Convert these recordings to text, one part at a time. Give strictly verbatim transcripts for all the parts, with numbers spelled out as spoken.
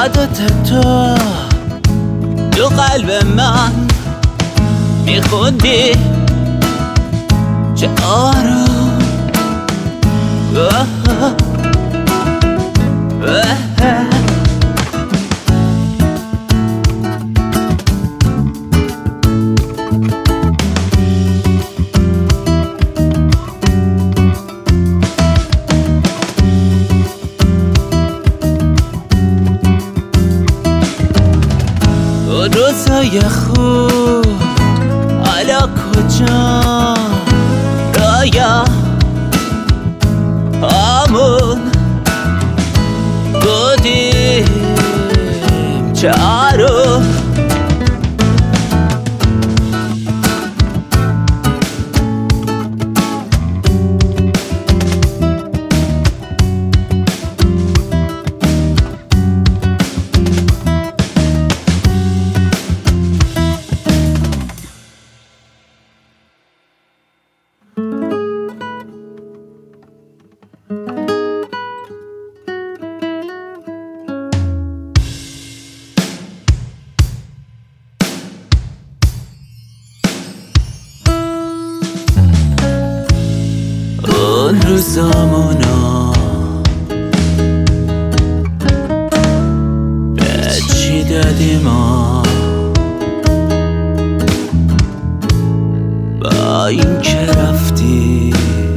یادت تو تو قلب من میخوندی چه آروم روزای خوب حالا کجا رایا همون بودیم چارو اون روزامونو به چی دادی ما با این که رفتی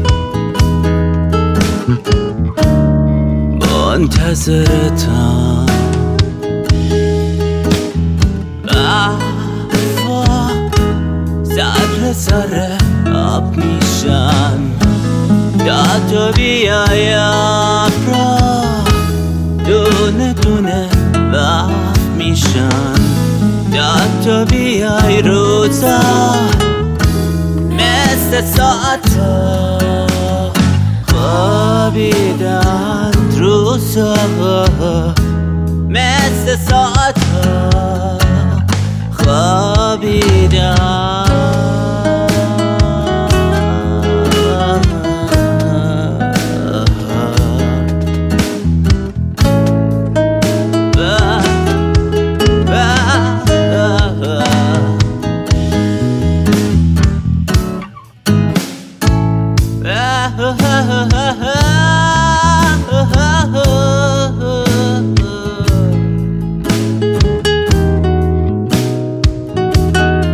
منتظرتم افا ذره ذره آب میشن تا تو بیای ابرا دونه دونه وقت میشن تا تو بیای روزا مثل ساعتا خوابیدن روزا مثل ساعتا خوابیدن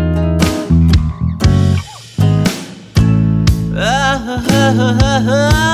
ha ha ha